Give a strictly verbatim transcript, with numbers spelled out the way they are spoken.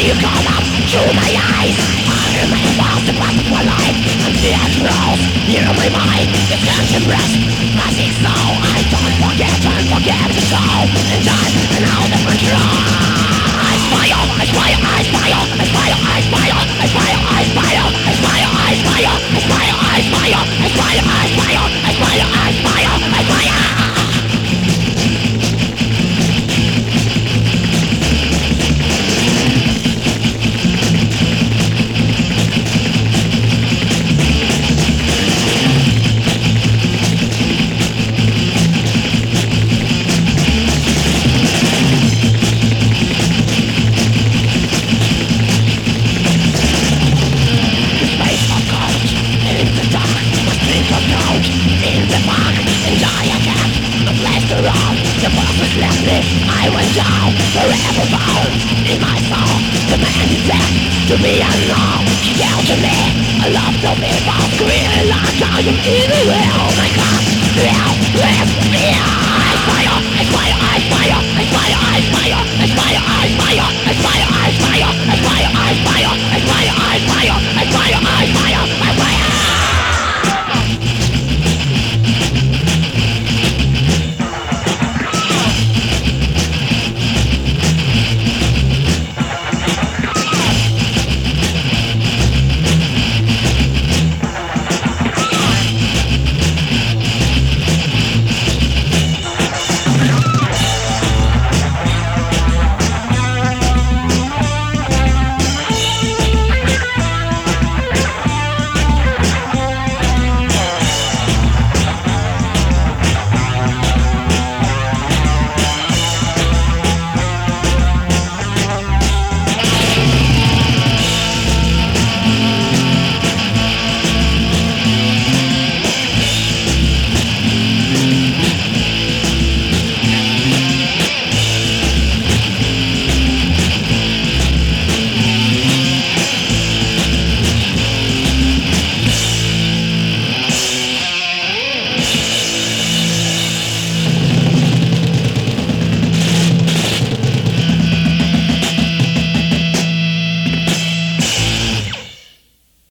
You come up through my eyes. I remain lost in path for life. And the froze near my mind. The constant breast, passing slow. I don't forget, don't forget to go. And time and out of control. I fire, I fire, I fire, I fire, I fire, I fire, I fire, I fire, I fire, I fire, I fire, I fire, I fire, I fire, I fire, I fire. I went down, forever bound in my soul, demanding death to be unknown. Yell to me, I love to be bound, screaming like I am evil. Oh my God, hell with me. I fire, I fire, I fire, I fire, I fire, I fire, I fire, I fire, I fire, I fire.